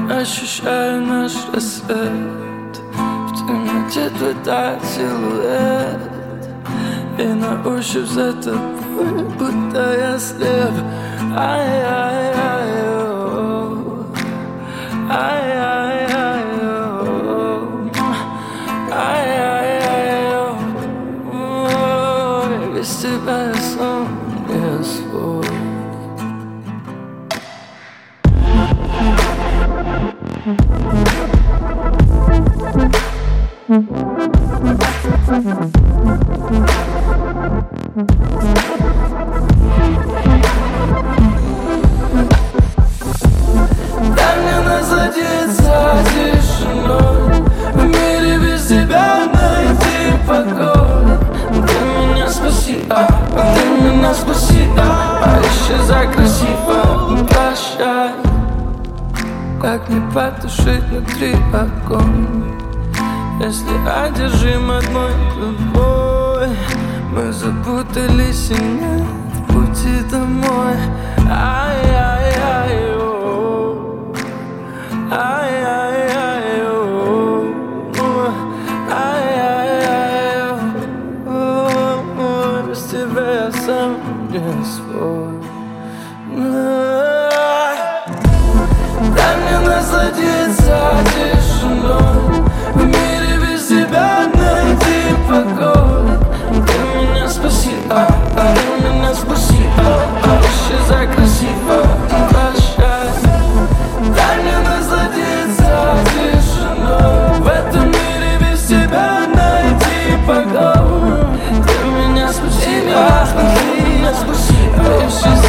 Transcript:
Ощущаю наш рассвет, в темноте твой силуэт, и на ощупь за тобой, будто я слеп. Ай-яй-яй-о, ай-яй-яй-о, ай-яй-яй-о. Без тебя я сам не свой. Дай мне насладиться тишиной, в мире без тебя найти покой. Ты меня спаси, ты меня спаси, исчезай красиво, прощай. Как не потушить внутри огонь, если одержим одной тобой? Мы запутались и нет пути домой. Ай-яй-яй-о, ай-яй-яй-о, ай-яй-яй-о. Без тебя я сам не свой. Дай мне насладиться тишиной, в мире без тебя найти покой. Ты меня спаси, ты меня спаси, исчезай красиво, прощай. Дай мне насладиться тишиной, в этом мире без тебя найти покой. Ты меня спаси, исчезай.